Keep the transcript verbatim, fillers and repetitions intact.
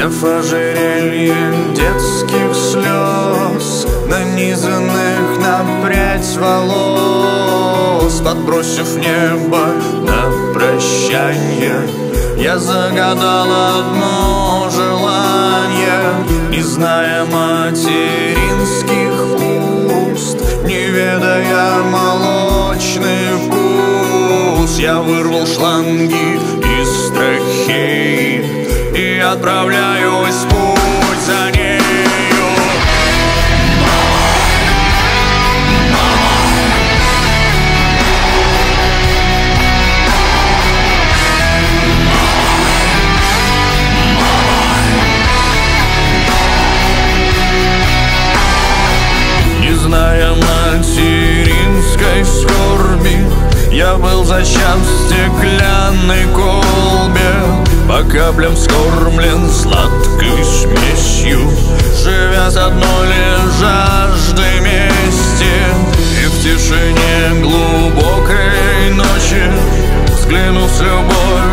взяв ожерелье детских слез, нанизанных на прядь волос, подбросив небо на прощанье, я загадал одно желание, не зная материнских уст, не ведая молочный вкус. Я вырвал шланги из трахеи и отправляюсь в путь за нею. Зная материнской скорби, я был зачат в стеклянной колбе, по каплям скормлен сладкой смесью, живя с одной лишь жаждой мести. И в тишине глубокой ночи, взглянув с любовью